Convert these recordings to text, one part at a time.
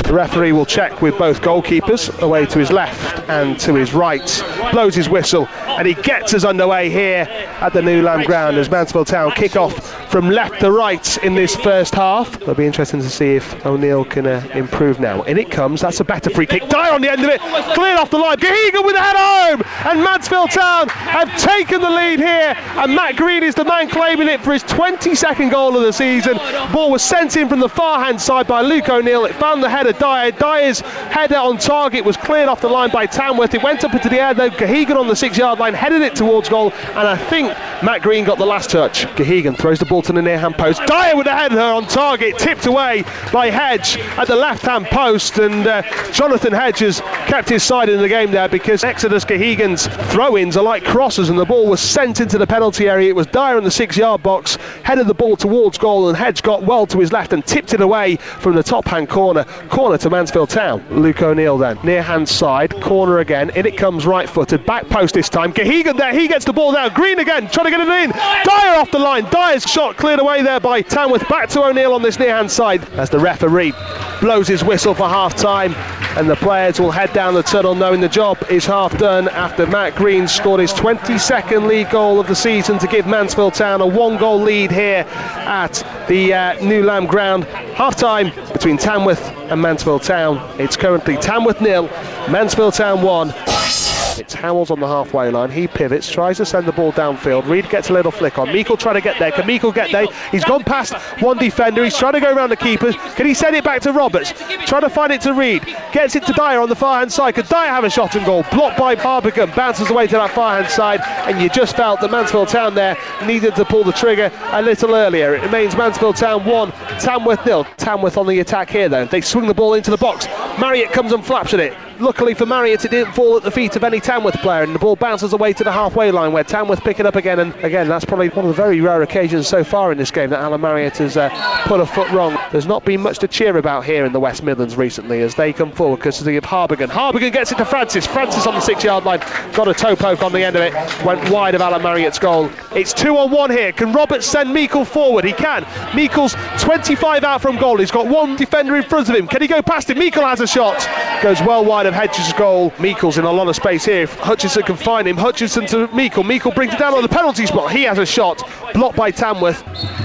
The referee will check with both goalkeepers, away to his left and to his right, blows his whistle, and he gets us underway here at the New Lamb ground as Mansfield Town kick off from left to right in this first half. It'll be interesting to see if O'Neill can improve now. In it comes, that's a better free kick. Dyer on the end of it, cleared off the line. Geoghegan with a head home, and Mansfield Town have taken the lead here, and Matt Green is the man claiming it for his 22nd goal of the season. Ball was sent in from the far hand side by Luke O'Neill. It found the header Dyer. Dyer's header on target was cleared off the line by Tamworth. It went up into the air though. Geoghegan on the 6-yard line headed it towards goal, and I think Matt Green got the last touch. Geoghegan throws the ball to the near hand post. Dyer with a header on target, tipped away by Hedge at the left hand post, and Jonathan Hedge has kept his side in the game there, because Exodus Geoghegan's throw-ins are like crosses, and the ball was sent into the penalty area. It was Dyer in the 6-yard box, headed the ball towards goal, and Hedge got well to his left and tipped it away from the top hand corner to Mansfield Town. Luke O'Neill then, near hand side, corner again, in it comes right footed, back post this time. Geoghegan there, he gets the ball down. Green again, trying to get it in. Dyer off the line. Dyer's shot cleared away there by Tamworth. Back to O'Neill on this near hand side as the referee blows his whistle for half time, and the players will head down the tunnel knowing the job is half done after Matt Green scored his 22nd league goal of the season to give Mansfield Town a 1-goal lead here at the New Lamb ground. Half time between Tamworth and Mansfield Town. It's currently Tamworth 0, Mansfield Town 1. It's Howells on the halfway line. He pivots, tries to send the ball downfield. Reid gets a little flick on. Meikle trying to get there. Can Meikle get there? He's gone past one defender. He's trying to go around the keepers. Can he send it back to Roberts? Trying to find it to Reid. Gets it to Dyer on the far hand side. Could Dyer have a shot and goal? Blocked by Harbigan. Bounces away to that far hand side. And you just felt that Mansfield Town there needed to pull the trigger a little earlier. It remains Mansfield Town 1, Tamworth 0. Tamworth on the attack here though. They swing the ball into the box. Marriott comes and flaps at it. Luckily for Marriott, it didn't fall at the feet of any Tamworth player, and the ball bounces away to the halfway line where Tamworth pick it up again. And again, that's probably one of the very rare occasions so far in this game that Alan Marriott has put a foot wrong. There's not been much to cheer about here in the West Midlands recently as they come forward courtesy of Harbigan. Harbigan gets it to Francis. Francis on the 6-yard line, got a toe poke on the end of it, went wide of Alan Marriott's goal. It's 2-on-1 here. Can Roberts send Meikle forward? He can. Meikle's 25 out from goal. He's got one defender in front of him. Can he go past him? Meikle has a shot. Goes well wide of Hedges' goal. Meikle's in a lot of space here. If Hutchinson can find him, Hutchinson to Meikle. Meikle brings it down on the penalty spot. He has a shot blocked by Tamworth,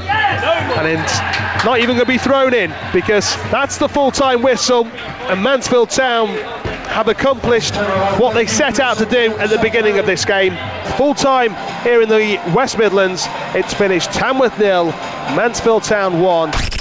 and it's not even going to be thrown in because that's the full-time whistle, and Mansfield Town have accomplished what they set out to do at the beginning of this game. Full-time here in the West Midlands. It's finished Tamworth 0, Mansfield Town 1.